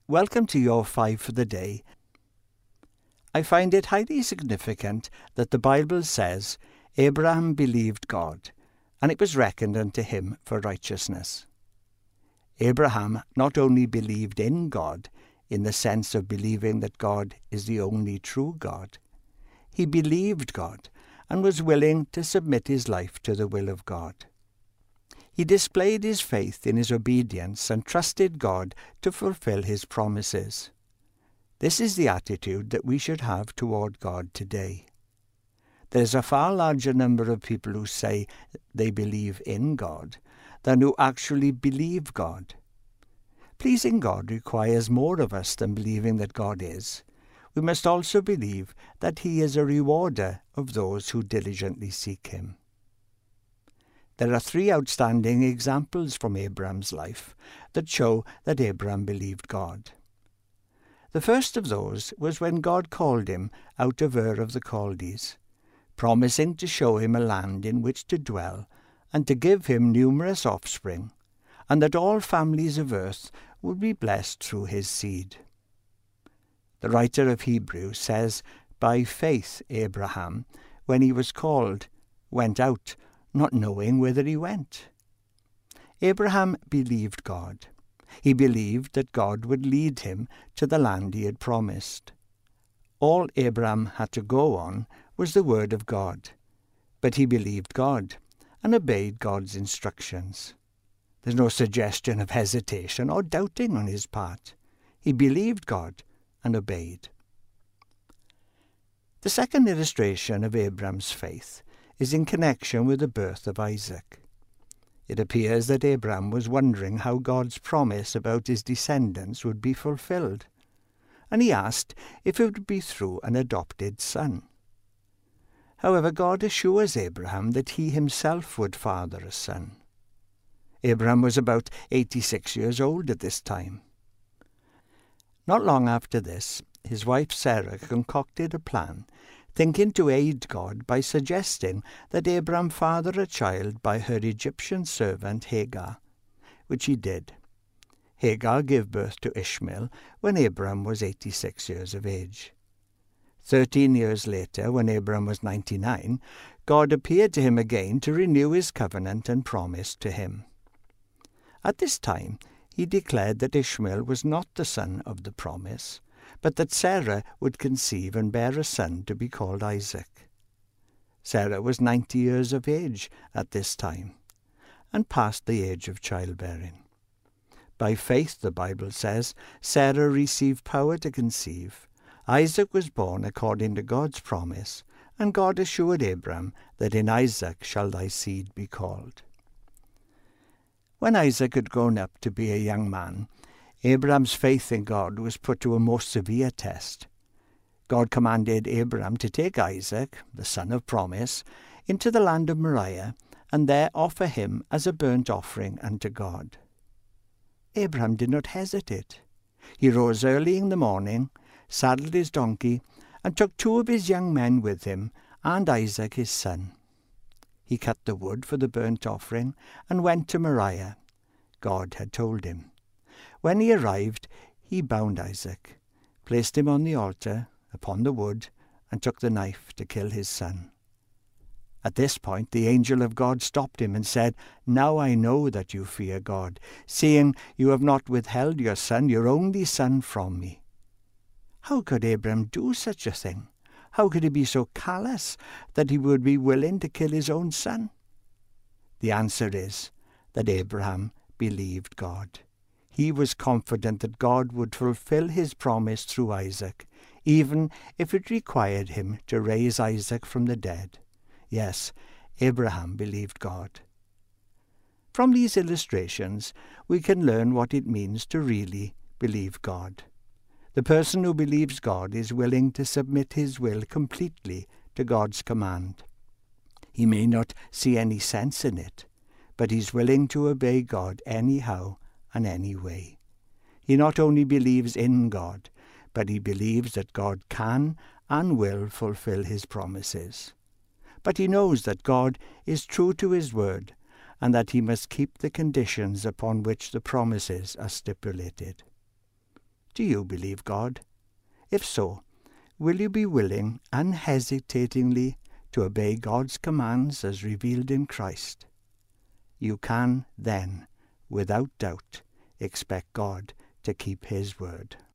Welcome to your 5 for the day. I find it highly significant that the Bible says Abraham believed God, and it was reckoned unto him for righteousness. Abraham not only believed in God, in the sense of believing that God is the only true God, he believed God and was willing to submit his life to the will of God. He displayed his faith in his obedience and trusted God to fulfill his promises. This is the attitude that we should have toward God today. There is a far larger number of people who say they believe in God than who actually believe God. Pleasing God requires more of us than believing that God is. We must also believe that he is a rewarder of those who diligently seek him. There are 3 outstanding examples from Abraham's life that show that Abraham believed God. The first of those was when God called him out of Ur of the Chaldees, promising to show him a land in which to dwell and to give him numerous offspring, and that all families of earth would be blessed through his seed. The writer of Hebrews says, "By faith Abraham, when he was called, went out, not knowing whither he went." Abraham believed God. He believed that God would lead him to the land he had promised. All Abraham had to go on was the word of God, but he believed God and obeyed God's instructions. There's no suggestion of hesitation or doubting on his part. He believed God and obeyed. The second illustration of Abraham's faith is in connection with the birth of Isaac. It appears that Abraham was wondering how God's promise about his descendants would be fulfilled, and he asked if it would be through an adopted son. However, God assures Abraham that he himself would father a son. Abraham was about 86 years old at this time. Not long after this, his wife Sarah concocted a plan, thinking to aid God by suggesting that Abraham father a child by her Egyptian servant Hagar, which he did. Hagar gave birth to Ishmael when Abraham was 86 years of age. 13 years later, when Abraham was 99, God appeared to him again to renew his covenant and promise to him. At this time, he declared that Ishmael was not the son of the promise, but that Sarah would conceive and bear a son to be called Isaac. Sarah was 90 years of age at this time, and past the age of childbearing. By faith, the Bible says, Sarah received power to conceive. Isaac was born according to God's promise, and God assured Abraham that in Isaac shall thy seed be called. When Isaac had grown up to be a young man, Abraham's faith in God was put to a most severe test. God commanded Abraham to take Isaac, the son of promise, into the land of Moriah, and there offer him as a burnt offering unto God. Abraham did not hesitate. He rose early in the morning, saddled his donkey, and took 2 of his young men with him, and Isaac his son. He cut the wood for the burnt offering, and went to Moriah. God had told him. When he arrived, he bound Isaac, placed him on the altar, upon the wood, and took the knife to kill his son. At this point, the angel of God stopped him and said, "Now I know that you fear God, seeing you have not withheld your son, your only son, from me." How could Abraham do such a thing? How could he be so callous that he would be willing to kill his own son? The answer is that Abraham believed God. He was confident that God would fulfill his promise through Isaac, even if it required him to raise Isaac from the dead. Yes, Abraham believed God. From these illustrations, we can learn what it means to really believe God. The person who believes God is willing to submit his will completely to God's command. He may not see any sense in it, but he's willing to obey God anyhow and any way. He not only believes in God, but he believes that God can and will fulfill his promises. But he knows that God is true to his word, and that he must keep the conditions upon which the promises are stipulated. Do you believe God? If so, will you be willing unhesitatingly to obey God's commands as revealed in Christ? You can then, without doubt, expect God to keep his word.